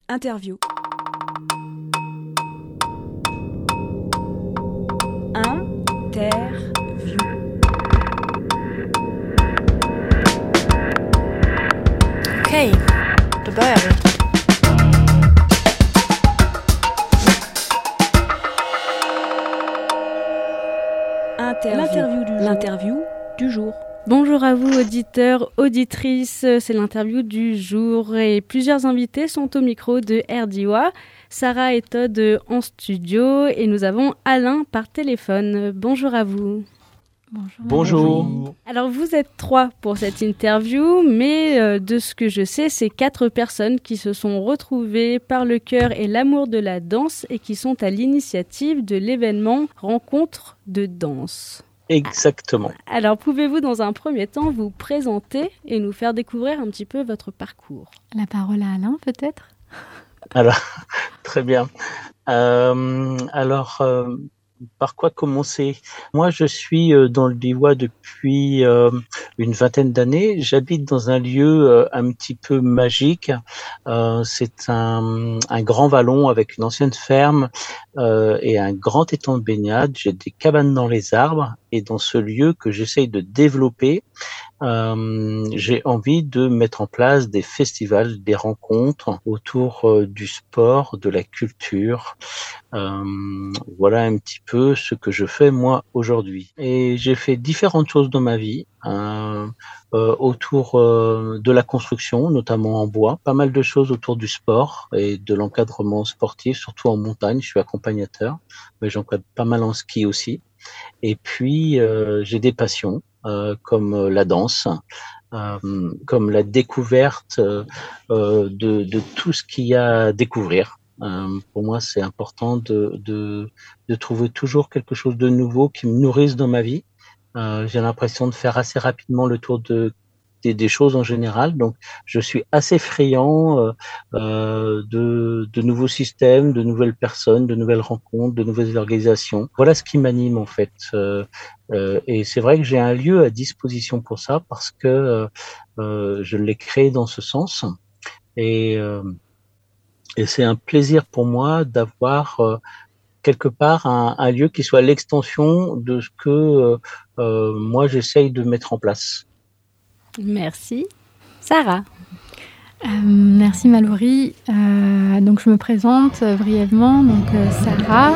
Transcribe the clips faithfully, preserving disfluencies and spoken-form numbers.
Interview. Interview. Okej, då börjar vi. Interview. L'interview du jour. L'interview du jour. Bonjour à vous auditeurs, auditrices, c'est l'interview du jour et plusieurs invités sont au micro de R D W A. Sarah et Todd en studio et nous avons Alain par téléphone. Bonjour à vous. Bonjour. Bonjour. Alors vous êtes trois pour cette interview, mais euh, de ce que je sais, c'est quatre personnes qui se sont retrouvées par le cœur et l'amour de la danse et qui sont à l'initiative de l'événement Rencontre de danse. Exactement. Alors, pouvez-vous, dans un premier temps, vous présenter et nous faire découvrir un petit peu votre parcours ? La parole à Alain, peut-être ? Alors, très bien. Euh, alors, euh, par quoi commencer ? Moi, je suis euh, dans le Diois depuis euh, une vingtaine d'années. J'habite dans un lieu euh, un petit peu magique. Euh, c'est un, un grand vallon avec une ancienne ferme euh, et un grand étang de baignade. J'ai des cabanes dans les arbres. Et dans ce lieu que j'essaye de développer, euh, j'ai envie de mettre en place des festivals, des rencontres autour euh, du sport, de la culture. Euh, voilà un petit peu ce que je fais moi aujourd'hui. Et j'ai fait différentes choses dans ma vie, euh, euh, autour euh, de la construction, notamment en bois, pas mal de choses autour du sport et de l'encadrement sportif, surtout en montagne. Je suis accompagnateur, mais j'encadre pas mal en ski aussi. Et puis, euh, j'ai des passions euh, comme la danse, euh, comme la découverte euh, de, de tout ce qu'il y a à découvrir. Euh, pour moi, c'est important de, de, de trouver toujours quelque chose de nouveau qui me nourrisse dans ma vie. Euh, j'ai l'impression de faire assez rapidement le tour de Des, des choses en général, donc je suis assez friand euh, euh, de, de nouveaux systèmes, de nouvelles personnes, de nouvelles rencontres, de nouvelles organisations. Voilà ce qui m'anime en fait. Euh, euh, et c'est vrai que j'ai un lieu à disposition pour ça parce que euh, euh, je l'ai créé dans ce sens. Et, euh, et c'est un plaisir pour moi d'avoir euh, quelque part un, un lieu qui soit l'extension de ce que euh, euh, moi j'essaye de mettre en place. Merci. Sarah. Euh, merci Mallory. Euh, donc je me présente euh, brièvement. Donc euh, Sarah,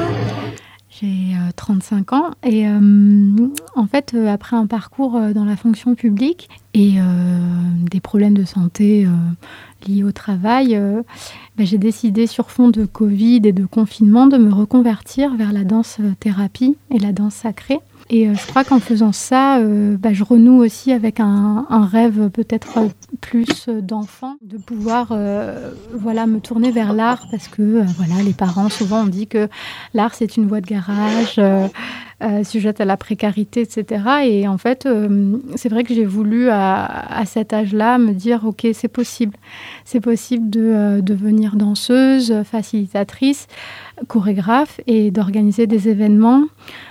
j'ai euh, trente-cinq ans et euh, en fait euh, après un parcours euh, dans la fonction publique et euh, des problèmes de santé euh, liés au travail, euh, ben, j'ai décidé sur fond de Covid et de confinement de me reconvertir vers la danse thérapie et la danse sacrée. Et euh, je crois qu'en faisant ça, euh, bah, je renoue aussi avec un, un rêve peut-être plus d'enfant, de pouvoir euh, voilà, me tourner vers l'art parce que euh, voilà, les parents souvent ont dit que l'art c'est une voie de garage, euh, euh, sujette à la précarité, et cetera. Et en fait, euh, c'est vrai que j'ai voulu à, à cet âge-là me dire ok, c'est possible. C'est possible de euh, devenir danseuse, facilitatrice, chorégraphe et d'organiser des événements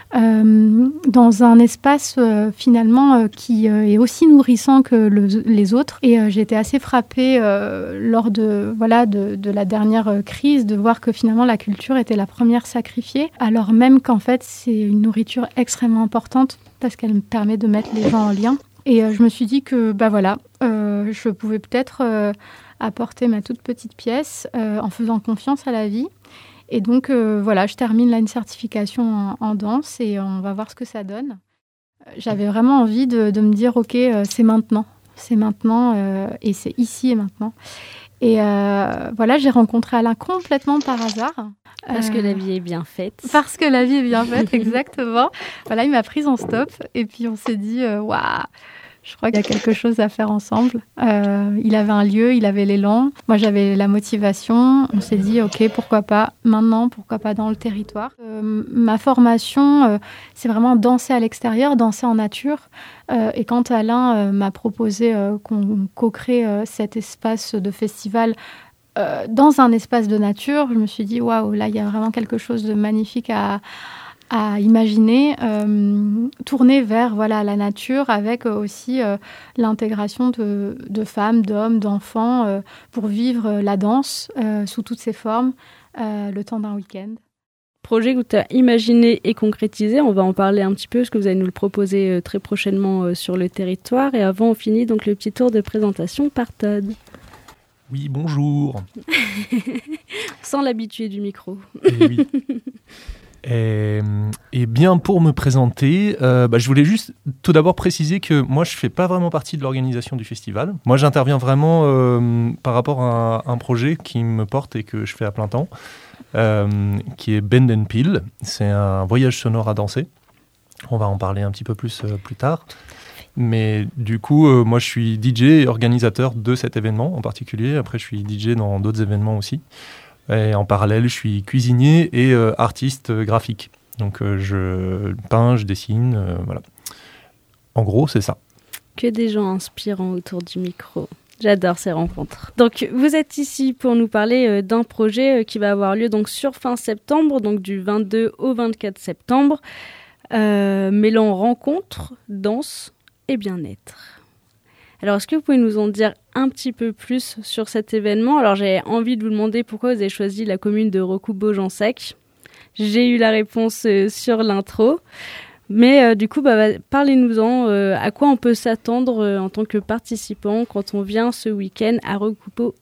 Euh, dans un espace euh, finalement euh, qui euh, est aussi nourrissant que le, les autres. Et euh, j'ai été assez frappée euh, lors de, voilà, de, de la dernière euh, crise de voir que finalement la culture était la première sacrifiée, alors même qu'en fait c'est une nourriture extrêmement importante parce qu'elle me permet de mettre les gens en lien. Et euh, je me suis dit que bah, voilà, euh, je pouvais peut-être euh, apporter ma toute petite pièce euh, en faisant confiance à la vie. Et donc, euh, voilà, je termine là une certification en, en danse et on va voir ce que ça donne. J'avais vraiment envie de, de me dire, OK, euh, c'est maintenant. C'est maintenant euh, et c'est ici et maintenant. Et euh, voilà, j'ai rencontré Alain complètement par hasard. Parce euh, que la vie est bien faite. Parce que la vie est bien faite, exactement. Voilà, il m'a prise en stop et puis on s'est dit, waouh, wow, je crois qu'il y a quelque chose à faire ensemble. Euh, il avait un lieu, il avait l'élan. Moi, j'avais la motivation. On s'est dit, OK, pourquoi pas maintenant, pourquoi pas dans le territoire. Euh, ma formation, euh, c'est vraiment danser à l'extérieur, danser en nature. Euh, et quand Alain euh, m'a proposé euh, qu'on co-crée euh, cet espace de festival euh, dans un espace de nature, je me suis dit, waouh, là, il y a vraiment quelque chose de magnifique à... à imaginer, euh, tourner vers voilà, la nature avec aussi euh, l'intégration de, de femmes, d'hommes, d'enfants euh, pour vivre la danse euh, sous toutes ses formes euh, le temps d'un week-end. Projet que tu as imaginé et concrétisé, on va en parler un petit peu parce que vous allez nous le proposer euh, très prochainement euh, sur le territoire. Et avant, on finit donc le petit tour de présentation par Todd. Oui, bonjour. Sans l'habitué du micro. Et oui. Et, et bien pour me présenter, euh, bah, je voulais juste tout d'abord préciser que moi je ne fais pas vraiment partie de l'organisation du festival. Moi j'interviens vraiment euh, par rapport à un, un projet qui me porte et que je fais à plein temps, euh, qui est Bend and Peel. C'est un voyage sonore à danser. On va en parler un petit peu plus euh, plus tard. Mais du coup, euh, moi je suis D J et organisateur de cet événement en particulier. Après je suis D J dans d'autres événements aussi. Et en parallèle, je suis cuisinier et euh, artiste euh, graphique. Donc euh, je peins, je dessine, euh, voilà. En gros, c'est ça. Que des gens inspirants autour du micro. J'adore ces rencontres. Donc, vous êtes ici pour nous parler euh, d'un projet euh, qui va avoir lieu donc sur fin septembre, donc du vingt-deux au vingt-quatre septembre, euh, mêlant rencontres, danse et bien-être. Alors, est-ce que vous pouvez nous en dire un petit peu plus sur cet événement ? Alors, j'ai envie de vous demander pourquoi vous avez choisi la commune de Recoubeau-Jansac. J'ai eu la réponse euh, sur l'intro. Mais euh, du coup, bah, parlez-nous-en. Euh, à quoi on peut s'attendre euh, en tant que participant quand on vient ce week-end à Recoubeau-Jansac ?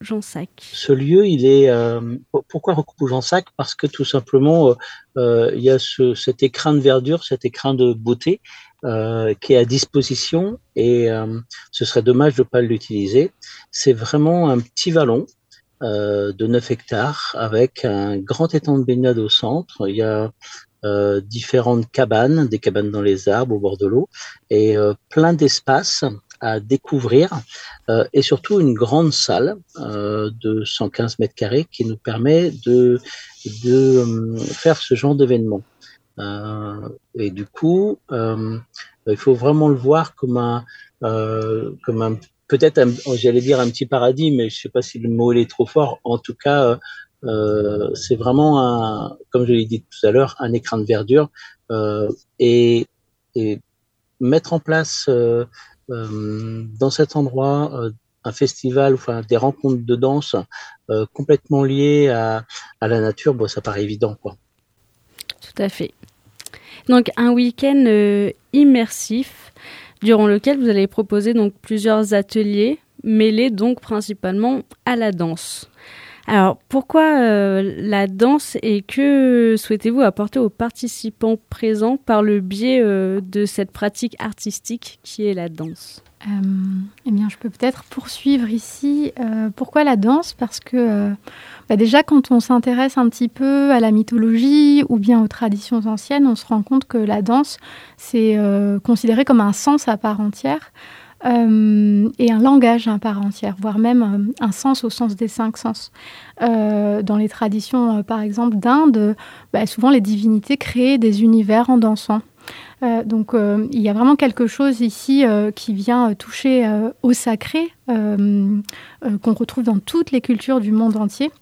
Ce lieu, il est... Euh, pourquoi Recoubeau-Jansac ? Parce que tout simplement, euh, il y a ce, cet écrin de verdure, cet écrin de beauté Euh, qui est à disposition et euh, ce serait dommage de ne pas l'utiliser. C'est vraiment un petit vallon euh, de neuf hectares avec un grand étang de baignade au centre. Il y a euh, différentes cabanes, des cabanes dans les arbres au bord de l'eau et euh, plein d'espaces à découvrir euh, et surtout une grande salle euh, de cent quinze mètres carrés qui nous permet de, de euh, faire ce genre d'événement. Euh, et du coup, euh, il faut vraiment le voir comme un, euh, comme un, peut-être, un, j'allais dire un petit paradis, mais je sais pas si le mot est trop fort. En tout cas, euh, c'est vraiment un, comme je l'ai dit tout à l'heure, un écrin de verdure euh, et, et mettre en place euh, euh, dans cet endroit euh, un festival, enfin des rencontres de danse euh, complètement liées à, à la nature, bon, ça paraît évident, quoi. Tout à fait. Donc un week-end euh, immersif durant lequel vous allez proposer donc plusieurs ateliers mêlés donc principalement à la danse. Alors pourquoi euh, la danse et que souhaitez-vous apporter aux participants présents par le biais euh, de cette pratique artistique qui est la danse ? Euh, eh bien, je peux peut-être poursuivre ici. Euh, pourquoi la danse ? Parce que euh, bah déjà, quand on s'intéresse un petit peu à la mythologie ou bien aux traditions anciennes, on se rend compte que la danse, c'est euh, considéré comme un sens à part entière euh, et un langage à part entière, voire même euh, un sens au sens des cinq sens. Euh, dans les traditions, euh, par exemple, d'Inde, bah, souvent les divinités créaient des univers en dansant. Euh, donc euh, il y a vraiment quelque chose ici euh, qui vient toucher euh, au sacré, euh, euh, qu'on retrouve dans toutes les cultures du monde entier.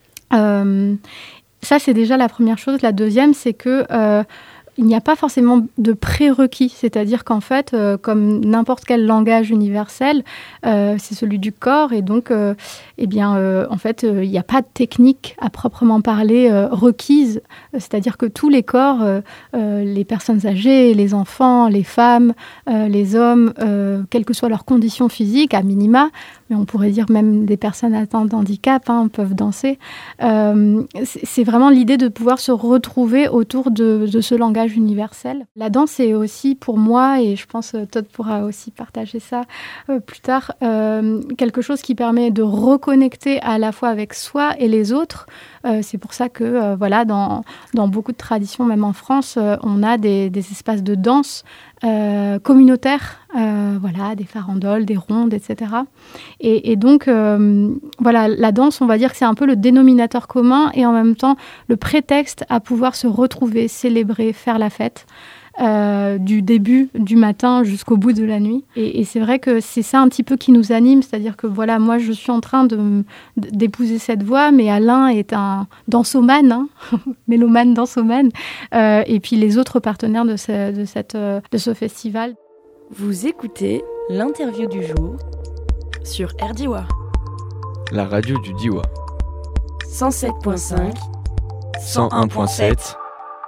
Euh, ça, c'est déjà la première chose. La deuxième, c'est que euh, il n'y a pas forcément de prérequis, c'est-à-dire qu'en fait, euh, comme n'importe quel langage universel, euh, c'est celui du corps, et donc, euh, eh bien, euh, en fait, euh, il n'y a pas de technique à proprement parler euh, requise, c'est-à-dire que tous les corps, euh, euh, les personnes âgées, les enfants, les femmes, euh, les hommes, euh, quelles que soient leurs conditions physiques, à minima, mais on pourrait dire même des personnes atteintes d'handicap hein, peuvent danser. Euh, c'est vraiment l'idée de pouvoir se retrouver autour de, de ce langage universel. La danse est aussi pour moi, et je pense que Todd pourra aussi partager ça euh, plus tard, euh, quelque chose qui permet de reconnecter à la fois avec soi et les autres. Euh, c'est pour ça que euh, voilà, dans, dans beaucoup de traditions, même en France, euh, on a des, des espaces de danse Euh, communautaires, euh, voilà, des farandoles, des rondes, et cetera. Et, et donc, euh, voilà, la danse, on va dire que c'est un peu le dénominateur commun et en même temps le prétexte à pouvoir se retrouver, célébrer, faire la fête. euh, du début du matin jusqu'au bout de la nuit. Et, et c'est vrai que c'est ça un petit peu qui nous anime, c'est-à-dire que voilà, moi je suis en train de, d'épouser cette voie, mais Alain est un dansomane, hein, mélomane, dansomane, euh, et puis les autres partenaires de ce, de cette, de ce festival. Vous écoutez l'interview du jour sur R D I W A. La radio du Diois. cent sept virgule cinq, cent un virgule sept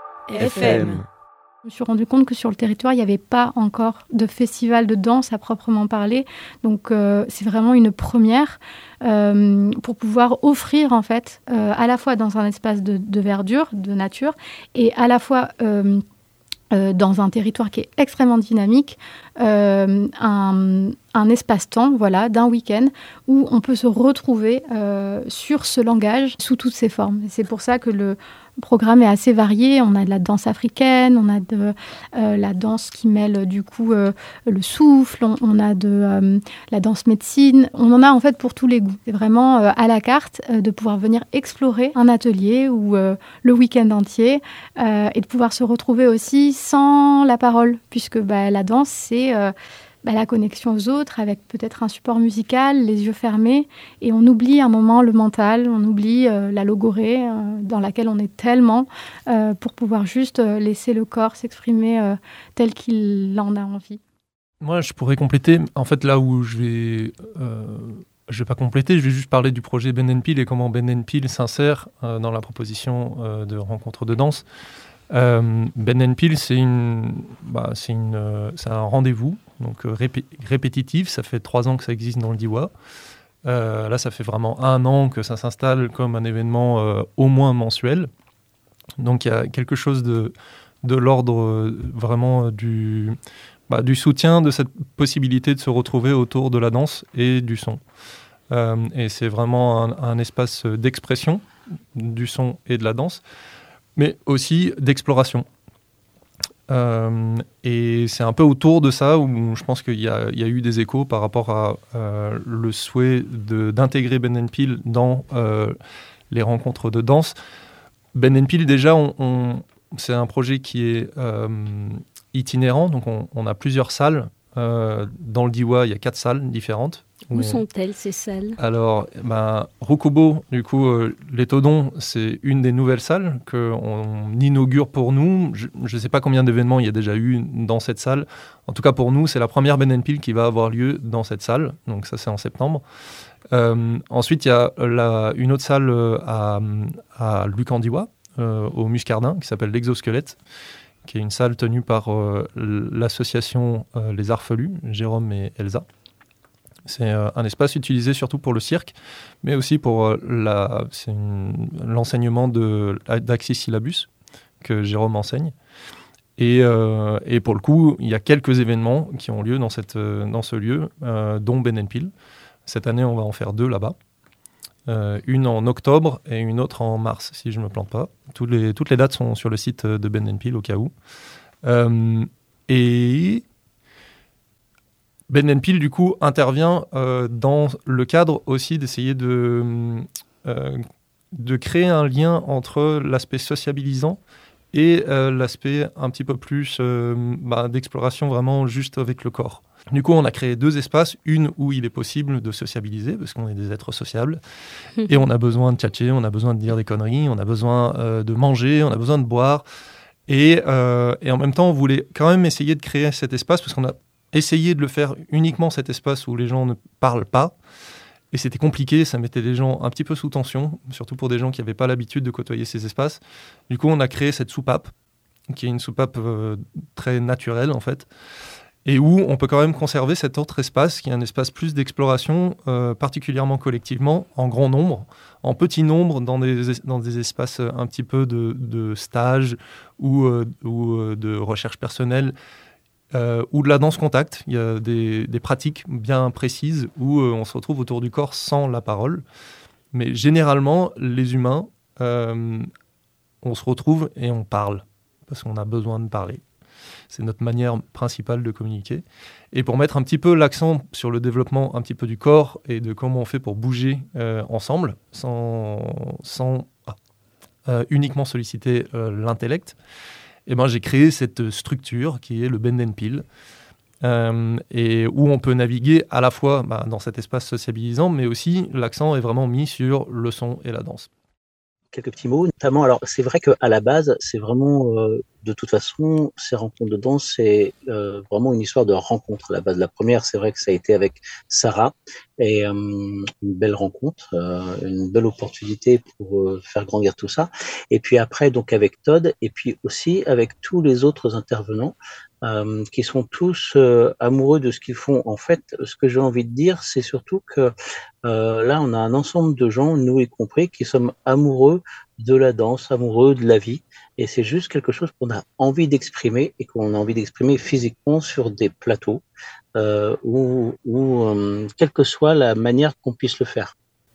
F M. Je me suis rendu compte que sur le territoire, il n'y avait pas encore de festival de danse à proprement parler. Donc, euh, c'est vraiment une première euh, pour pouvoir offrir, en fait, euh, à la fois dans un espace de, de verdure, de nature, et à la fois euh, euh, dans un territoire qui est extrêmement dynamique, euh, un, un espace-temps, voilà, d'un week-end où on peut se retrouver euh, sur ce langage sous toutes ses formes. Et c'est pour ça que le Le programme est assez varié. On a de la danse africaine, on a de euh, la danse qui mêle du coup euh, le souffle, on, on a de euh, la danse médecine. On en a en fait pour tous les goûts. C'est vraiment euh, à la carte euh, de pouvoir venir explorer un atelier ou euh, le week-end entier euh, et de pouvoir se retrouver aussi sans la parole, puisque bah, la danse c'est euh, bah, la connexion aux autres avec peut-être un support musical, les yeux fermés, et on oublie un moment le mental, on oublie euh, la logorée euh, dans laquelle on est tellement euh, pour pouvoir juste euh, laisser le corps s'exprimer euh, tel qu'il en a envie. Moi, je pourrais compléter. En fait, là où je vais, euh, je vais pas compléter, je vais juste parler du projet Ben and Peel et comment Ben and Peel s'insère euh, dans la proposition euh, de rencontre de danse. Euh, Ben and Peel, c'est une, bah, c'est une, euh, c'est un rendez-vous. Donc euh, répé- répétitif, ça fait trois ans que ça existe dans le D I W A. Euh, là, ça fait vraiment un an que ça s'installe comme un événement euh, au moins mensuel. Donc il y a quelque chose de, de l'ordre euh, vraiment euh, du, bah, du soutien de cette possibilité de se retrouver autour de la danse et du son. Euh, et c'est vraiment un, un espace d'expression du son et de la danse, mais aussi d'exploration. Euh, et c'est un peu autour de ça où je pense qu'il y a, il y a eu des échos par rapport à euh, le souhait de, d'intégrer Ben and Peel dans euh, les rencontres de danse. Ben and Peel, déjà, on, on, c'est un projet qui est euh, itinérant, donc on, on a plusieurs salles. Euh, dans le D I W A, il y a quatre salles différentes. Où on... sont-elles, ces salles ? Alors, ben, Rokobo, du coup, euh, les Todons, c'est une des nouvelles salles qu'on inaugure pour nous. Je ne sais pas combien d'événements il y a déjà eu dans cette salle. En tout cas, pour nous, c'est la première Ben and Peel qui va avoir lieu dans cette salle. Donc ça, c'est en septembre. Euh, ensuite, il y a la, une autre salle à, à Lucandiwa, euh, au Muscardin, qui s'appelle l'Exosquelette, qui est une salle tenue par euh, l'association euh, Les Arfelus, Jérôme et Elsa. C'est euh, un espace utilisé surtout pour le cirque, mais aussi pour euh, la, c'est une, l'enseignement de, d'Axis Syllabus, que Jérôme enseigne. Et, euh, et pour le coup, il y a quelques événements qui ont lieu dans, cette, euh, dans ce lieu, euh, dont Ben and Peel. Cette année, on va en faire deux là-bas. Euh, une en octobre et une autre en mars, si je ne me plante pas. Toutes les, toutes les dates sont sur le site de Ben and Peel, au cas où. Euh, et Ben and Peel, du coup, intervient euh, dans le cadre aussi d'essayer de, euh, de créer un lien entre l'aspect sociabilisant et euh, l'aspect un petit peu plus euh, bah, d'exploration vraiment juste avec le corps. Du coup, on a créé deux espaces, une où il est possible de sociabiliser, parce qu'on est des êtres sociables, et on a besoin de tchatcher, on a besoin de dire des conneries, on a besoin euh, de manger, on a besoin de boire, et, euh, et en même temps, on voulait quand même essayer de créer cet espace, parce qu'on a essayé de le faire uniquement cet espace où les gens ne parlent pas, et c'était compliqué, ça mettait les gens un petit peu sous tension, surtout pour des gens qui n'avaient pas l'habitude de côtoyer ces espaces. Du coup, on a créé cette soupape, qui est une soupape euh, très naturelle, en fait, et où on peut quand même conserver cet autre espace, qui est un espace plus d'exploration, euh, particulièrement collectivement, en grand nombre, en petit nombre, dans des, dans des espaces un petit peu de, de stage ou, euh, ou euh, de recherche personnelle, euh, ou de la danse contact. Il y a des, des pratiques bien précises où euh, on se retrouve autour du corps sans la parole. Mais généralement, les humains, euh, on se retrouve et on parle, parce qu'on a besoin de parler. C'est notre manière principale de communiquer. Et pour mettre un petit peu l'accent sur le développement un petit peu du corps et de comment on fait pour bouger euh, ensemble, sans, sans ah, euh, uniquement solliciter euh, l'intellect, eh ben, j'ai créé cette structure qui est le Bend and Peel, euh, et où on peut naviguer à la fois bah, dans cet espace sociabilisant, mais aussi l'accent est vraiment mis sur le son et la danse. Quelques petits mots, notamment, alors c'est vrai qu'à la base, c'est vraiment, euh, de toute façon, ces rencontres de danse, c'est euh, vraiment une histoire de rencontre à la base. La première, c'est vrai que ça a été avec Sarah, et euh, une belle rencontre, euh, une belle opportunité pour euh, faire grandir tout ça. Et puis après, donc avec Todd, et puis aussi avec tous les autres intervenants, euh, qui sont tous euh, amoureux de ce qu'ils font. En fait, ce que j'ai envie de dire, c'est surtout que euh, là, on a un ensemble de gens, nous y compris, qui sommes amoureux de la danse, amoureux de la vie. Et c'est juste quelque chose qu'on a envie d'exprimer et qu'on a envie d'exprimer physiquement sur des plateaux, euh, ou, ou euh, quelle que soit la manière qu'on puisse le faire.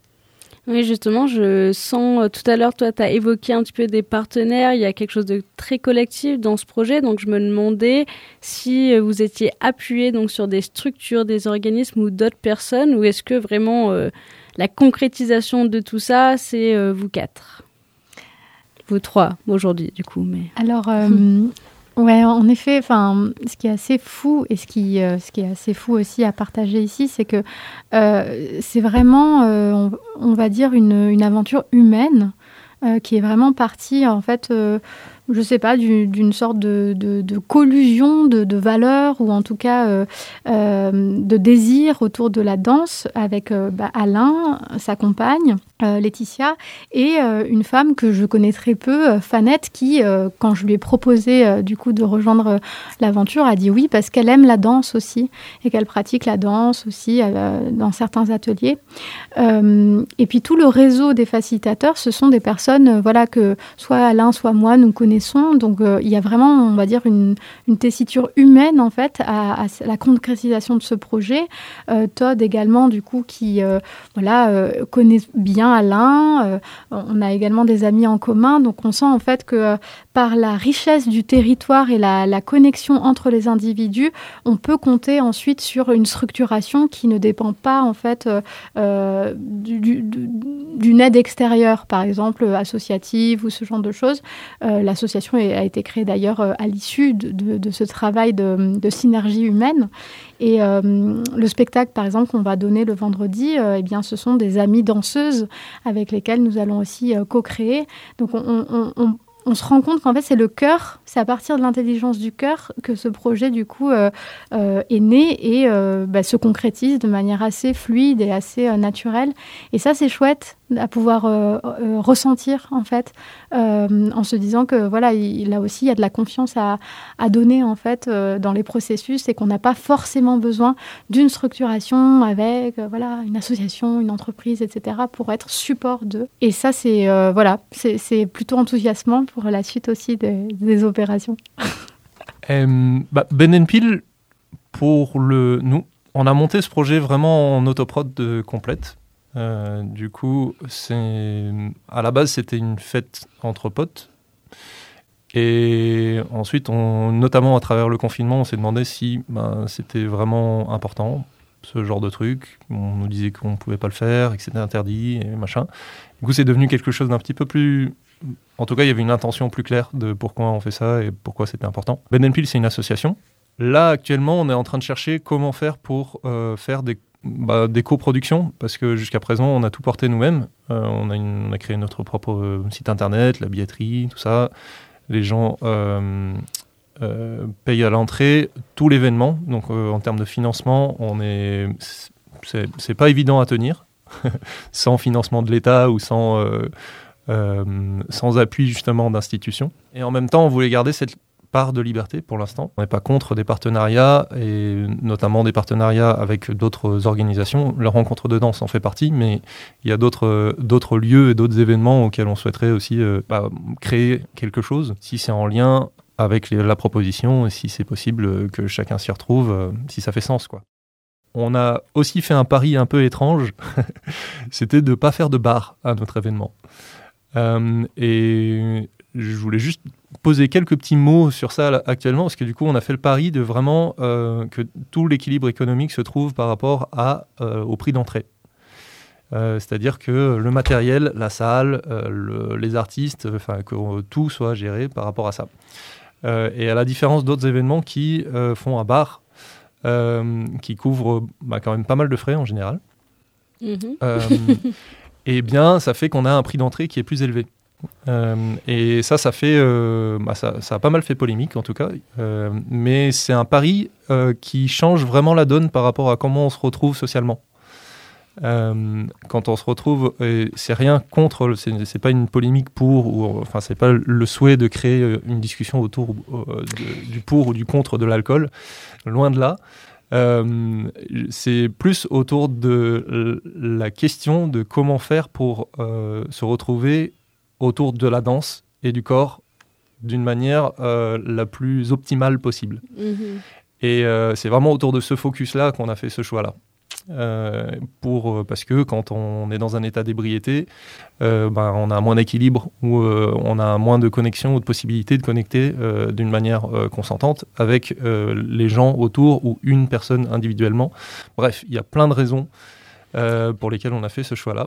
Oui, justement, je sens, tout à l'heure, toi, tu as évoqué un petit peu des partenaires, il y a quelque chose de très collectif dans ce projet, donc je me demandais si vous étiez appuyé donc, sur des structures, des organismes ou d'autres personnes, ou est-ce que vraiment euh, la concrétisation de tout ça, c'est euh, vous quatre ? Vous trois, aujourd'hui, du coup. Mais... Alors... Euh... Ouais, en effet, enfin, ce qui est assez fou et ce qui, euh, ce qui est assez fou aussi à partager ici, c'est que euh, c'est vraiment, euh, on, on va dire, une, une aventure humaine euh, qui est vraiment partie, en fait, euh, je sais pas, du, d'une sorte de, de, de collusion de, de valeurs ou en tout cas euh, euh, de désir autour de la danse avec euh, bah, Alain, sa compagne, euh, Laetitia, et euh, une femme que je connais très peu, euh, Fanette, qui, euh, quand je lui ai proposé euh, du coup de rejoindre euh, l'aventure, a dit oui parce qu'elle aime la danse aussi et qu'elle pratique la danse aussi euh, dans certains ateliers. Euh, et puis tout le réseau des facilitateurs, ce sont des personnes, euh, voilà, que soit Alain, soit moi, nous connaissons. Donc, euh, il y a vraiment, on va dire, une, une tessiture humaine, en fait, à, à la concrétisation de ce projet. Euh, Todd également, du coup, qui, euh, voilà, euh, connaît bien Alain. Euh, on a également des amis en commun. Donc, on sent, en fait, que euh, par la richesse du territoire et la, la connexion entre les individus, on peut compter ensuite sur une structuration qui ne dépend pas, en fait, euh, euh, du, du, d'une aide extérieure, par exemple, associative ou ce genre de choses. Euh, l'association a été créée d'ailleurs à l'issue de, de, de ce travail de, de synergie humaine. Et euh, le spectacle, par exemple, qu'on va donner le vendredi, euh, eh bien, ce sont des amies danseuses avec lesquelles nous allons aussi euh, co-créer. Donc, on, on, on, on se rend compte qu'en fait, c'est le cœur, c'est à partir de l'intelligence du cœur que ce projet, du coup, euh, euh, est né et euh, bah, se concrétise de manière assez fluide et assez euh, naturelle. Et ça, c'est chouette à pouvoir euh, euh, ressentir, en fait, euh, en se disant que, voilà, il, là aussi, il y a de la confiance à, à donner, en fait, euh, dans les processus et qu'on n'a pas forcément besoin d'une structuration avec, euh, voilà, une association, une entreprise, et cetera pour être support d'eux. Et ça, c'est, euh, voilà, c'est, c'est plutôt enthousiasmant pour la suite aussi des, des opérations. euh, bah, Bend and Peel, pour le, nous, on a monté ce projet vraiment en autoprod de complète. Euh, du coup, c'est... à la base, c'était une fête entre potes. Et ensuite, on... notamment à travers le confinement, on s'est demandé si ben, c'était vraiment important, ce genre de truc. On nous disait qu'on ne pouvait pas le faire et que c'était interdit et machin. Du coup, c'est devenu quelque chose d'un petit peu plus... En tout cas, il y avait une intention plus claire de pourquoi on fait ça et pourquoi c'était important. Bend and Peel, c'est une association. Là, actuellement, on est en train de chercher comment faire pour euh, faire des Bah, des coproductions, parce que jusqu'à présent, on a tout porté nous-mêmes. Euh, on, a une, on a créé notre propre euh, site internet, la billetterie, tout ça. Les gens euh, euh, payent à l'entrée tout l'événement. Donc, euh, en termes de financement, on est, c'est, c'est pas évident à tenir, sans financement de l'État ou sans, euh, euh, sans appui justement d'institutions. Et en même temps, on voulait garder cette part de liberté pour l'instant. On n'est pas contre des partenariats, et notamment des partenariats avec d'autres organisations. La rencontre de danse en fait partie, mais il y a d'autres, d'autres lieux et d'autres événements auxquels on souhaiterait aussi euh, bah, créer quelque chose, si c'est en lien avec les, la proposition, et si c'est possible que chacun s'y retrouve, euh, si ça fait sens, quoi. On a aussi fait un pari un peu étrange, c'était de ne pas faire de bar à notre événement. Euh, et je voulais juste poser quelques petits mots sur ça là, actuellement, parce que du coup, on a fait le pari de vraiment euh, que tout l'équilibre économique se trouve par rapport à, euh, au prix d'entrée. Euh, c'est-à-dire que le matériel, la salle, euh, le, les artistes, enfin, que tout soit géré par rapport à ça. Euh, et à la différence d'autres événements qui euh, font un bar, euh, qui couvre bah, quand même pas mal de frais en général, mmh. euh, et bien ça fait qu'on a un prix d'entrée qui est plus élevé. Euh, et ça, ça fait, euh, bah, ça, ça a pas mal fait polémique en tout cas, euh, mais c'est un pari euh, qui change vraiment la donne par rapport à comment on se retrouve socialement. Euh, quand on se retrouve, et c'est rien contre, c'est, c'est pas une polémique pour, ou enfin c'est pas le souhait de créer une discussion autour euh, de, du pour ou du contre de l'alcool, loin de là. Euh, c'est plus autour de la question de comment faire pour euh, se retrouver autour de la danse et du corps d'une manière euh, la plus optimale possible. Mmh. Et euh, c'est vraiment autour de ce focus-là qu'on a fait ce choix-là. Euh, pour, parce que quand on est dans un état d'ébriété, euh, ben, on a moins d'équilibre ou euh, on a moins de connexion ou de possibilité de connecter euh, d'une manière euh, consentante avec euh, les gens autour ou une personne individuellement. Bref, il y a plein de raisons euh, pour lesquelles on a fait ce choix-là.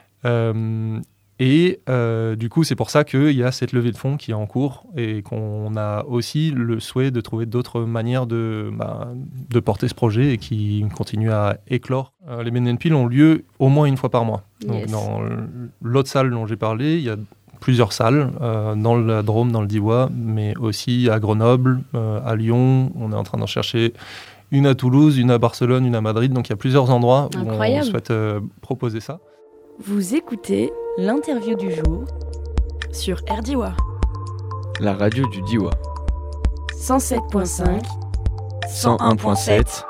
Euh, Et euh, du coup, c'est pour ça qu'il y a cette levée de fonds qui est en cours et qu'on a aussi le souhait de trouver d'autres manières de, bah, de porter ce projet et qui continue à éclore. Euh, les Benenpil ont lieu au moins une fois par mois. Donc, yes. Dans l'autre salle dont j'ai parlé, il y a plusieurs salles, euh, dans la Drôme, dans le Diois, mais aussi à Grenoble, euh, à Lyon. On est en train d'en chercher une à Toulouse, une à Barcelone, une à Madrid. Donc il y a plusieurs endroits où Incroyable. On souhaite euh, proposer ça. Vous écoutez l'interview du jour sur R Diois, la radio du Diois. cent sept virgule cinq, cent un virgule sept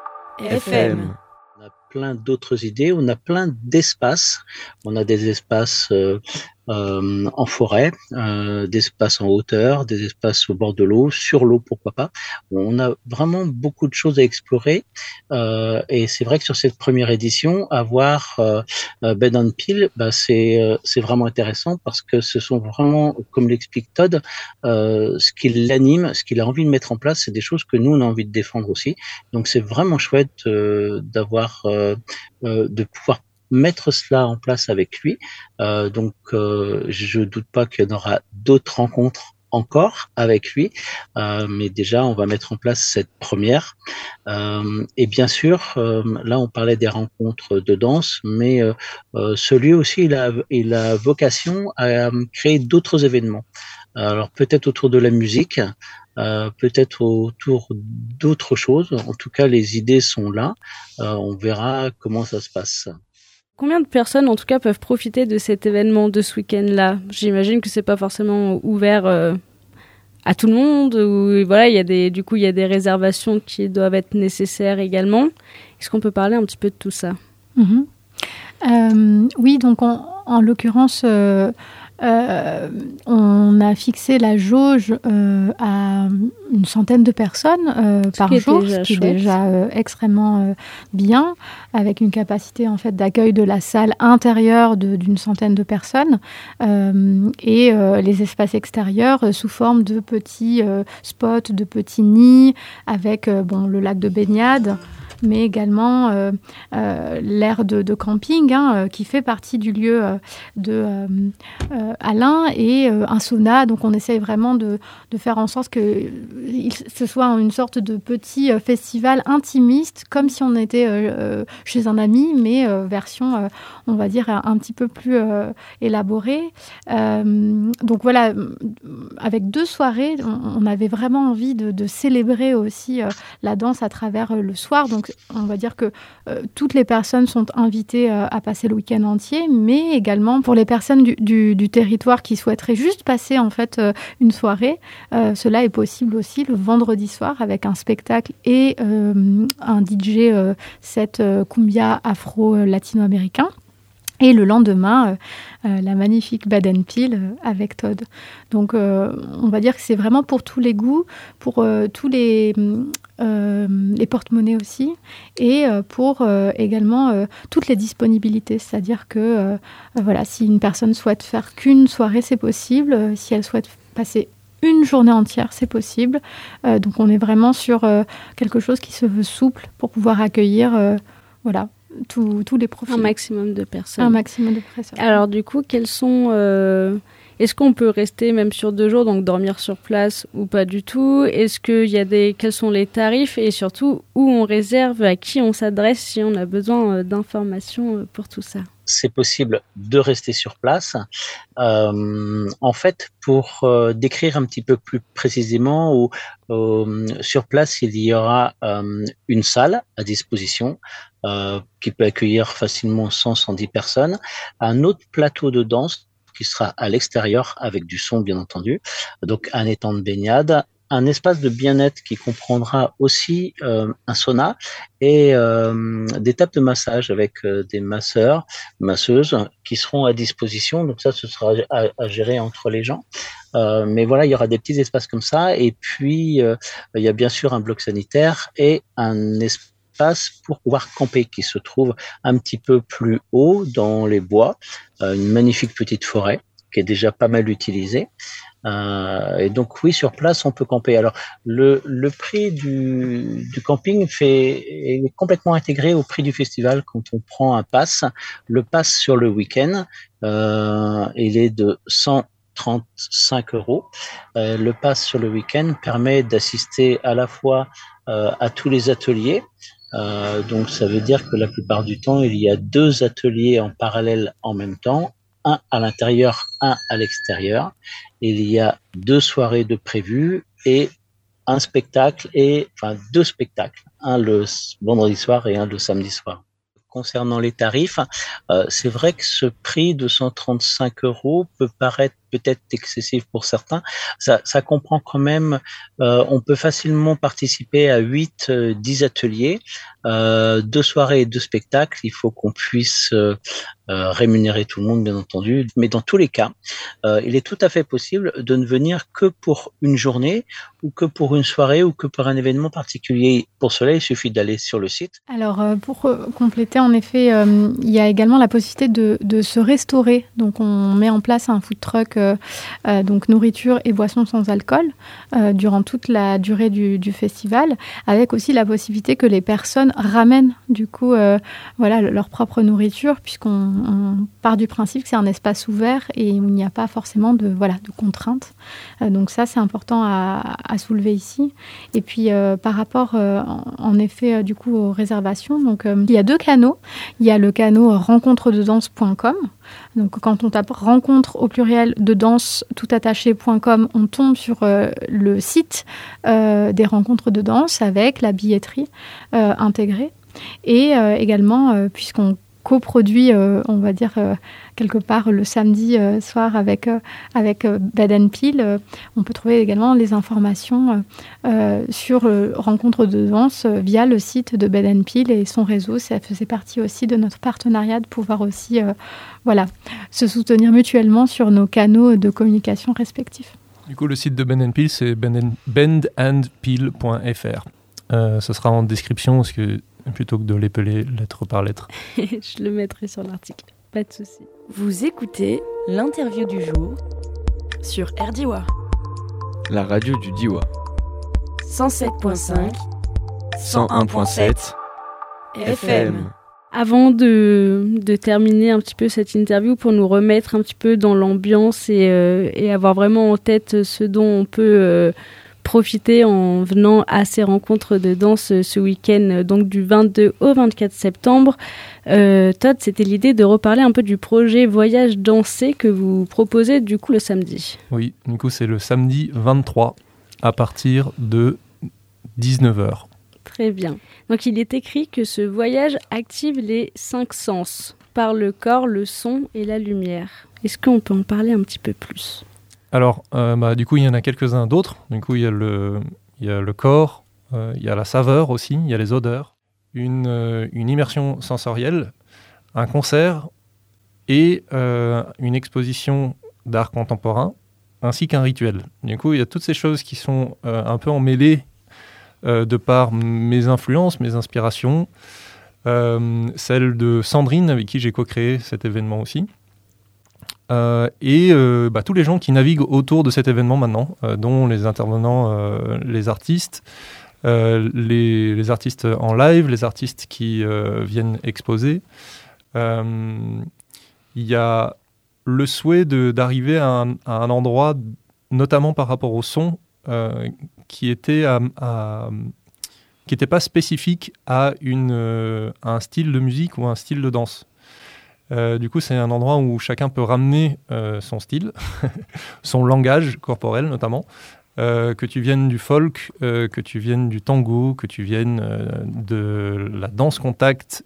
F M. On a plein d'autres idées, on a plein d'espaces. On a des espaces euh, euh, en forêt, euh, des espaces en hauteur, des espaces au bord de l'eau, sur l'eau, pourquoi pas. On a vraiment beaucoup de choses à explorer. Euh, et c'est vrai que sur cette première édition, avoir euh, Benenpil, bah, c'est, euh, c'est vraiment intéressant parce que ce sont vraiment, comme l'explique Todd, euh, ce qui l'anime, ce qu'il a envie de mettre en place, c'est des choses que nous, on a envie de défendre aussi. Donc c'est vraiment chouette euh, d'avoir, euh, euh, de pouvoir mettre cela en place avec lui. Euh, donc, euh, je doute pas qu'il y en aura d'autres rencontres encore avec lui, euh, mais déjà, on va mettre en place cette première. Euh, et bien sûr, euh, là, on parlait des rencontres de danse, mais euh, euh, celui aussi, il a, il a vocation à créer d'autres événements. Alors, peut-être autour de la musique, euh, peut-être autour d'autres choses. En tout cas, les idées sont là. Euh, on verra comment ça se passe. Combien de personnes, en tout cas, peuvent profiter de cet événement de ce week-end-là ? J'imagine que c'est pas forcément ouvert euh, à tout le monde. Ou, voilà, il y a des, du coup, il y a des réservations qui doivent être nécessaires également. Est-ce qu'on peut parler un petit peu de tout ça ? mmh. euh, Oui, donc en, en l'occurrence, euh, euh, on a fixé la jauge euh, à une centaine de personnes euh, par jour, ce qui est déjà euh, extrêmement euh, bien, avec une capacité en fait d'accueil de la salle intérieure de, d'une centaine de personnes euh, et euh, les espaces extérieurs euh, sous forme de petits euh, spots, de petits nids avec euh, bon, le lac de baignade, mais également euh, euh, l'aire de, de camping hein, euh, qui fait partie du lieu euh, de euh, euh, Alain et euh, un sauna. Donc on essaye vraiment de, de faire en sorte que euh, ce soit une sorte de petit euh, festival intimiste, comme si on était euh, chez un ami, mais euh, version, euh, on va dire, un, un petit peu plus euh, élaborée. Euh, donc voilà, avec deux soirées, on, on avait vraiment envie de, de célébrer aussi euh, la danse à travers euh, le soir. Donc on va dire que euh, toutes les personnes sont invitées euh, à passer le week-end entier, mais également pour les personnes du, du, du territoire qui souhaiteraient juste passer en fait euh, une soirée, euh, cela est possible aussi le vendredi soir avec un spectacle et euh, un D J euh, set euh, cumbia afro-latino-américain. Et le lendemain, euh, euh, la magnifique Benenpil euh, avec Todd. Donc, euh, on va dire que c'est vraiment pour tous les goûts, pour euh, tous les, euh, les porte-monnaies aussi, et euh, pour euh, également euh, toutes les disponibilités. C'est-à-dire que, euh, voilà, si une personne souhaite faire qu'une soirée, c'est possible. Euh, si elle souhaite passer une journée entière, c'est possible. Euh, donc, on est vraiment sur euh, quelque chose qui se veut souple pour pouvoir accueillir, euh, voilà, Tous, tous les profils. Un maximum de personnes. Un maximum de personnes. Alors du coup, quels sont, euh, Est-ce qu'on peut rester même sur deux jours, donc dormir sur place ou pas du tout? Est-ce qu'il y a des, quels sont les tarifs et surtout où on réserve, à qui on s'adresse si on a besoin d'informations pour tout ça? C'est possible de rester sur place. Euh, en fait, pour euh, décrire un petit peu plus précisément, où, euh, sur place, il y aura euh, une salle à disposition euh, qui peut accueillir facilement cent à cent dix personnes, un autre plateau de danse qui sera à l'extérieur avec du son, bien entendu, donc un étang de baignade, un espace de bien-être qui comprendra aussi euh, un sauna et euh, des tables de massage avec euh, des masseurs, masseuses qui seront à disposition. Donc ça, ce sera à, à gérer entre les gens. Euh, mais voilà, il y aura des petits espaces comme ça. Et puis, euh, il y a bien sûr un bloc sanitaire et un espace pour pouvoir camper qui se trouve un petit peu plus haut dans les bois. Euh, une magnifique petite forêt qui est déjà pas mal utilisée. Euh, et donc oui, sur place, on peut camper. Alors le, le prix du, du camping fait, est complètement intégré au prix du festival quand on prend un pass. Le pass sur le week-end, euh, il est de cent trente-cinq euros. Euh, le pass sur le week-end permet d'assister à la fois euh, à tous les ateliers. Euh, donc ça veut dire que la plupart du temps, il y a deux ateliers en parallèle en même temps. Un à l'intérieur, un à l'extérieur. Il y a deux soirées de prévues et un spectacle et enfin deux spectacles, un le vendredi soir et un le samedi soir. Concernant les tarifs, euh, c'est vrai que ce prix de cent trente-cinq euros peut paraître peut-être excessif pour certains. Ça, ça comprend quand même, euh, on peut facilement participer à huit, dix ateliers, euh, deux soirées et deux spectacles. Il faut qu'on puisse euh, euh, rémunérer tout le monde, bien entendu. Mais dans tous les cas, euh, il est tout à fait possible de ne venir que pour une journée ou que pour une soirée ou que pour un événement particulier. Pour cela, il suffit d'aller sur le site. Alors, euh, pour euh, compléter, en effet, euh, il y a également la possibilité de, de se restaurer. Donc, on met en place un food truck, euh, euh, donc nourriture et boissons sans alcool, euh, durant toute la durée du, du festival, avec aussi la possibilité que les personnes ramènent, du coup, euh, voilà, leur propre nourriture, puisqu'on on part du principe que c'est un espace ouvert et où il n'y a pas forcément de, voilà, de contraintes. Euh, donc ça, c'est important à, à soulever ici. Et puis, euh, par rapport, euh, en, en effet, euh, du coup, aux réservations, donc, euh, il y a deux canaux. Il y a le canal rencontre de danse point com. Donc, quand on tape rencontre au pluriel de danse tout attaché point com, on tombe sur euh, le site euh, des rencontres de danse avec la billetterie euh, intégrée. Et euh, également, euh, puisqu'on coproduit, euh, on va dire, euh, quelque part le samedi euh, soir avec, euh, avec euh, Bed and Peel, euh, on peut trouver également les informations euh, sur euh, Rencontre de danse euh, via le site de Bed and Peel et son réseau. Ça faisait partie aussi de notre partenariat de pouvoir aussi euh, voilà, se soutenir mutuellement sur nos canaux de communication respectifs. Du coup, le site de Bed and Peel, c'est bend and peel point f r. Euh, ce sera en description parce que plutôt que de l'épeler lettre par lettre. Je le mettrai sur l'article, pas de souci. Vous écoutez l'interview du jour sur R D I W A. La radio du Diwa. cent sept virgule cinq, cent un virgule sept F M. Avant de, de terminer un petit peu cette interview, pour nous remettre un petit peu dans l'ambiance et, euh, et avoir vraiment en tête ce dont on peut euh, profiter en venant à ces rencontres de danse ce week-end, donc du vingt-deux au vingt-quatre septembre. Euh, Todd, c'était l'idée de reparler un peu du projet Voyage dansé que vous proposez du coup le samedi. Oui, du coup c'est le samedi vingt-trois à partir de dix-neuf heures. Très bien. Donc il est écrit que ce voyage active les cinq sens, par le corps, le son et la lumière. Est-ce qu'on peut en parler un petit peu plus ? Alors, euh, bah, du coup, il y en a quelques-uns d'autres. Du coup, il y a le, il y a le corps, euh, il y a la saveur aussi, il y a les odeurs, une, euh, une immersion sensorielle, un concert et euh, une exposition d'art contemporain, ainsi qu'un rituel. Du coup, il y a toutes ces choses qui sont euh, un peu emmêlées euh, de par mes influences, mes inspirations, euh, celle de Sandrine, avec qui j'ai co-créé cet événement aussi. Euh, et euh, bah, tous les gens qui naviguent autour de cet événement maintenant, euh, dont les intervenants, euh, les artistes, euh, les, les artistes en live, les artistes qui euh, viennent exposer. Euh, il y a le souhait de, d'arriver à un, à un endroit, notamment par rapport au son, euh, qui était à, à, qui n'était pas spécifique à, une, euh, à un style de musique ou un style de danse. Euh, du coup, c'est un endroit où chacun peut ramener euh, son style, son langage corporel notamment, euh, que tu viennes du folk, euh, que tu viennes du tango, que tu viennes euh, de la danse contact,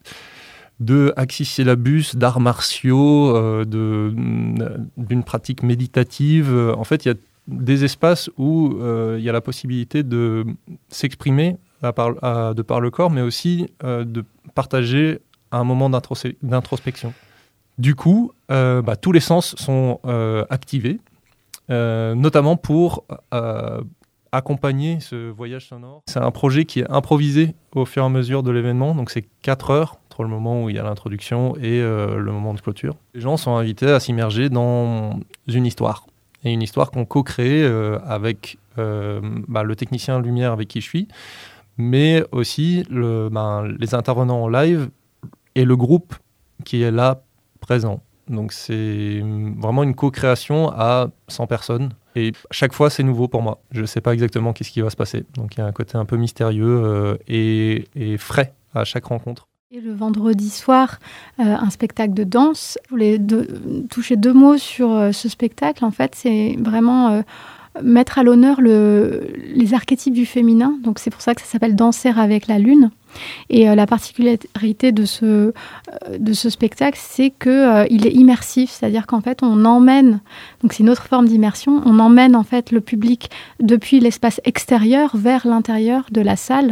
de axis syllabus, d'arts martiaux, euh, de, d'une pratique méditative. En fait, il y a des espaces où euh, il y a la possibilité de s'exprimer à par, à, de par le corps, mais aussi euh, de partager un moment d'intros- d'introspection. Du coup, euh, bah, tous les sens sont euh, activés, euh, notamment pour euh, accompagner ce voyage sonore. C'est un projet qui est improvisé au fur et à mesure de l'événement, donc c'est quatre heures entre le moment où il y a l'introduction et euh, le moment de clôture. Les gens sont invités à s'immerger dans une histoire, et une histoire qu'on co-crée euh, avec euh, bah, le technicien lumière avec qui je suis, mais aussi le, bah, les intervenants en live et le groupe qui est là présent. Donc c'est vraiment une co-création à cent personnes. Et chaque fois, c'est nouveau pour moi. Je ne sais pas exactement qu'est-ce qui va se passer. Donc il y a un côté un peu mystérieux euh, et, et frais à chaque rencontre. Et le vendredi soir, euh, un spectacle de danse. Je voulais de, toucher deux mots sur euh, ce spectacle. En fait, c'est vraiment euh, mettre à l'honneur le, les archétypes du féminin. Donc c'est pour ça que ça s'appelle Danser avec la lune. Et euh, la particularité de ce, euh, de ce spectacle, c'est qu'il euh, est immersif, c'est-à-dire qu'en fait, on emmène, donc c'est une autre forme d'immersion, on emmène en fait le public depuis l'espace extérieur vers l'intérieur de la salle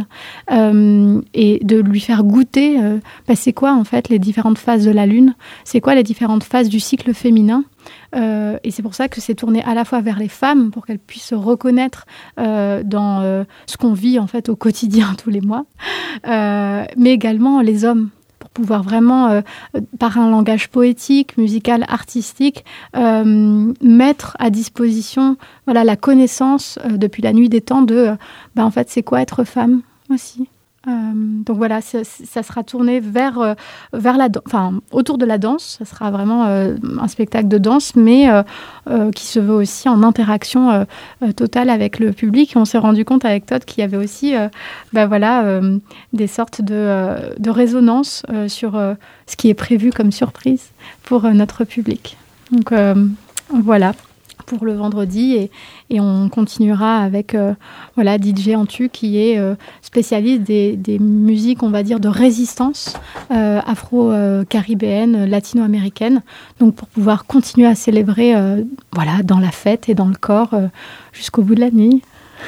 euh, et de lui faire goûter, euh, bah, c'est quoi en fait les différentes phases de la lune, c'est quoi les différentes phases du cycle féminin. Euh, et c'est pour ça que c'est tourné à la fois vers les femmes pour qu'elles puissent se reconnaître euh, dans euh, ce qu'on vit en fait au quotidien tous les mois, euh, mais également les hommes pour pouvoir vraiment euh, par un langage poétique, musical, artistique euh, mettre à disposition voilà la connaissance euh, depuis la nuit des temps de euh, bah, en fait c'est quoi être femme aussi. Euh, donc voilà, ça, ça sera tourné vers, euh, vers la, enfin, autour de la danse. Ça sera vraiment euh, un spectacle de danse, mais euh, euh, qui se veut aussi en interaction euh, euh, totale avec le public. Et on s'est rendu compte avec Todd qu'il y avait aussi euh, bah voilà, euh, des sortes de, euh, de résonances euh, sur euh, ce qui est prévu comme surprise pour euh, notre public. Donc euh, voilà. Pour le vendredi et, et on continuera avec euh, voilà, D J Antu qui est euh, spécialiste des, des musiques, on va dire, de résistance euh, afro-caribéenne, latino-américaine, donc pour pouvoir continuer à célébrer euh, voilà, dans la fête et dans le corps euh, jusqu'au bout de la nuit.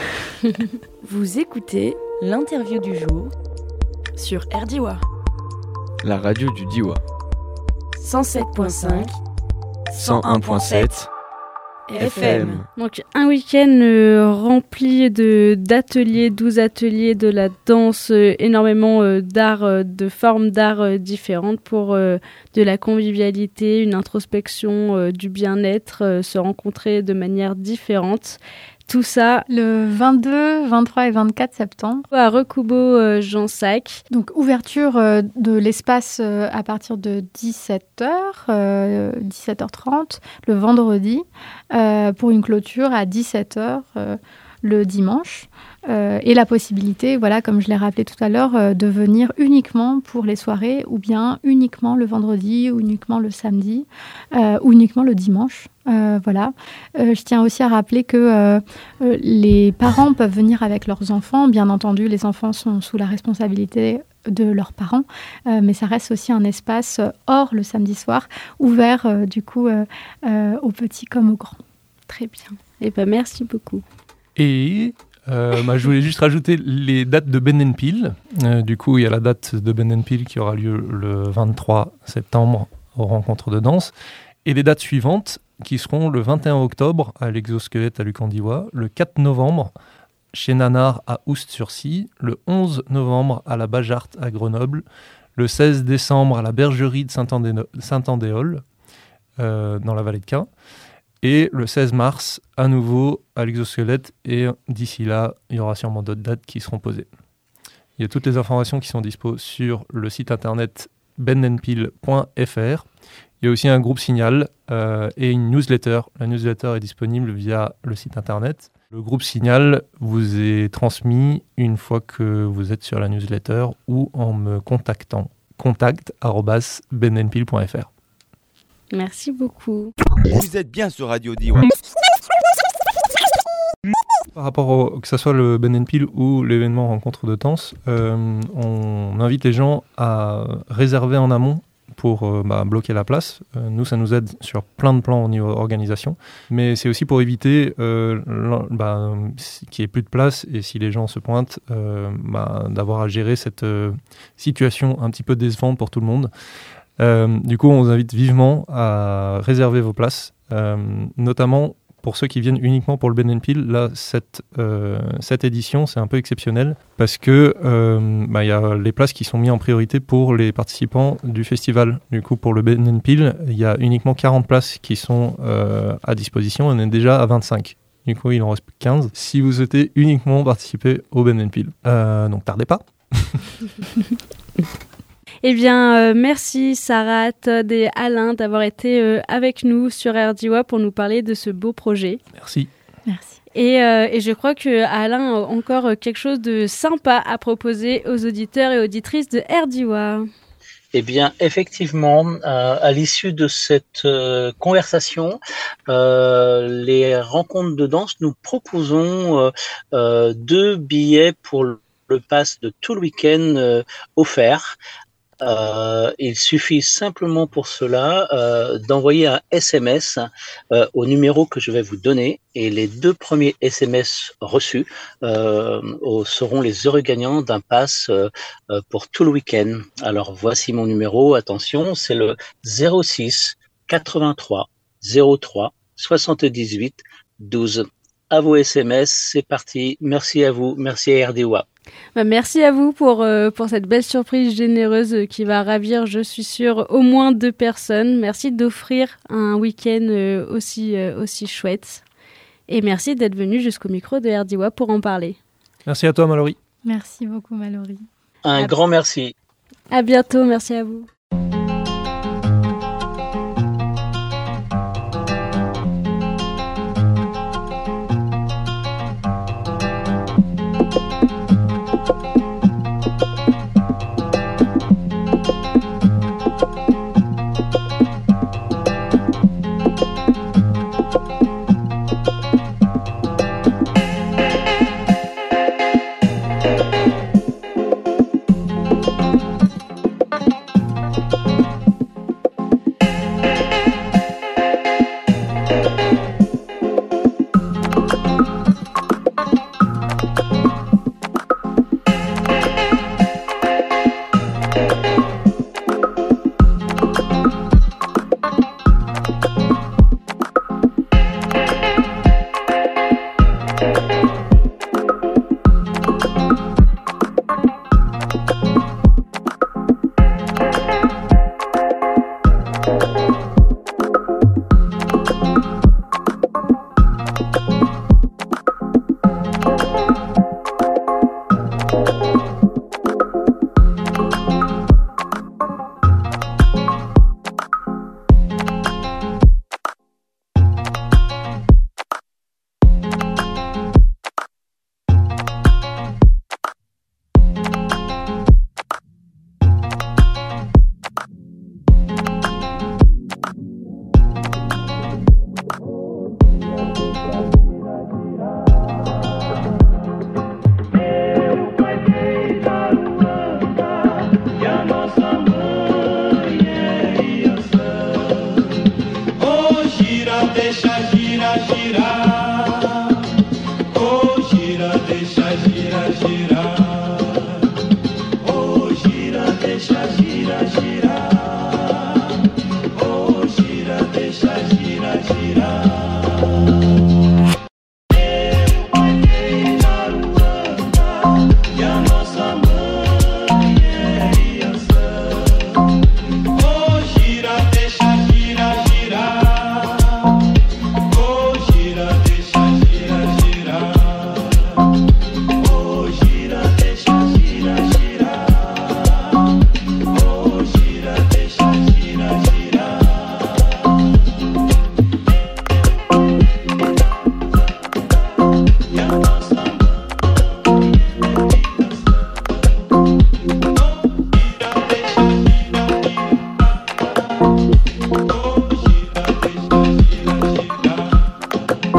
Vous écoutez l'interview du jour sur R D I W A. La radio du Diwa. cent sept virgule cinq cent un virgule sept F M. Donc un week-end euh, rempli de, d'ateliers, douze ateliers de la danse, euh, énormément euh, d'art, euh, de formes d'art euh, différentes pour euh, de la convivialité, une introspection, euh, du bien-être, euh, se rencontrer de manière différente. Tout ça le vingt-deux, vingt-trois et vingt-quatre septembre à Recoubeau-Jansac. Donc ouverture euh, de l'espace euh, à partir de dix-sept heures, euh, dix-sept heures trente le vendredi, euh, pour une clôture à dix-sept heures euh, le dimanche. Euh, et la possibilité, voilà, comme je l'ai rappelé tout à l'heure, euh, de venir uniquement pour les soirées ou bien uniquement le vendredi ou uniquement le samedi euh, ou uniquement le dimanche. Euh, voilà. Euh, je tiens aussi à rappeler que euh, euh, les parents peuvent venir avec leurs enfants. Bien entendu, les enfants sont sous la responsabilité de leurs parents, euh, mais ça reste aussi un espace euh, hors le samedi soir, ouvert euh, du coup euh, euh, aux petits comme aux grands. Très bien. Et ben merci beaucoup. Et euh, bah, je voulais juste rajouter les dates de Ben and Peel. Euh, du coup, il y a la date de Ben and Peel qui aura lieu le vingt-trois septembre aux rencontres de danse. Et les dates suivantes qui seront le vingt et un octobre à l'Exosquelette à Lucandiwa, le quatre novembre chez Nanar à Oust-sur-Scie, le onze novembre à la Bajarte à Grenoble, le seize décembre à la Bergerie de Saint-Andé- Saint-Andéol euh, dans la vallée de Quin, et le seize mars à nouveau à l'Exosquelette, et d'ici là, il y aura sûrement d'autres dates qui seront posées. Il y a toutes les informations qui sont dispo sur le site internet ben and peel point f r. Il y a aussi un groupe Signal euh, et une newsletter. La newsletter est disponible via le site internet. Le groupe Signal vous est transmis une fois que vous êtes sur la newsletter ou en me contactant. contact arobase benenpil point f r. Merci beaucoup. Vous êtes bien sur Radio D one. Par rapport au, que ce soit le Benenpil ou l'événement Rencontre de Tense, euh, on invite les gens à réserver en amont pour euh, bah, bloquer la place. Euh, nous, ça nous aide sur plein de plans au niveau organisation, mais c'est aussi pour éviter euh, bah, qu'il n'y ait plus de place et si les gens se pointent, euh, bah, d'avoir à gérer cette euh, situation un petit peu décevante pour tout le monde. Euh, du coup, on vous invite vivement à réserver vos places, euh, notamment pour ceux qui viennent uniquement pour le Benenpil. Là, cette, euh, cette édition, c'est un peu exceptionnel parce que euh, bah, y a les places qui sont mises en priorité pour les participants du festival. Du coup, pour le Benenpil, il y a uniquement quarante places qui sont euh, à disposition. On est déjà à vingt-cinq. Du coup, il en reste quinze si vous souhaitez uniquement participer au Benenpil. Euh, donc, tardez pas. Eh bien, euh, merci Sarah, Todd et Alain d'avoir été euh, avec nous sur R D W A pour nous parler de ce beau projet. Merci. Merci. Et, euh, et je crois que Alain a encore quelque chose de sympa à proposer aux auditeurs et auditrices de R D W A. Eh bien, effectivement, euh, à l'issue de cette euh, conversation, euh, les rencontres de danse, nous proposons euh, euh, deux billets pour le pass de tout le week-end euh, offert. Euh, il suffit simplement pour cela euh, d'envoyer un S M S euh, au numéro que je vais vous donner et les deux premiers S M S reçus euh, seront les heureux gagnants d'un pass euh, pour tout le week-end. Alors voici mon numéro, attention, c'est le zéro six quatre-vingt-trois zéro trois soixante-dix-huit douze. À vos S M S, c'est parti. Merci à vous, merci à R D W A. Bah, merci à vous pour, euh, pour cette belle surprise généreuse qui va ravir, je suis sûre, au moins deux personnes. Merci d'offrir un week-end euh, aussi, euh, aussi chouette. Et merci d'être venu jusqu'au micro de R D W A pour en parler. Merci à toi, Mallory. Merci beaucoup, Mallory. Un à grand merci. À bientôt, merci à vous.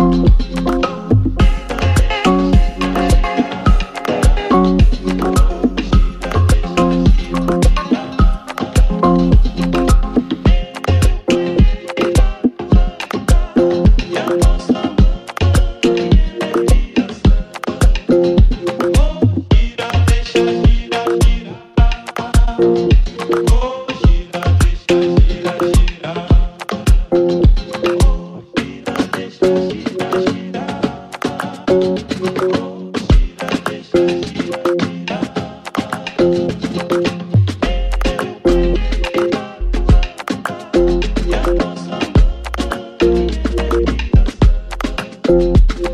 Thank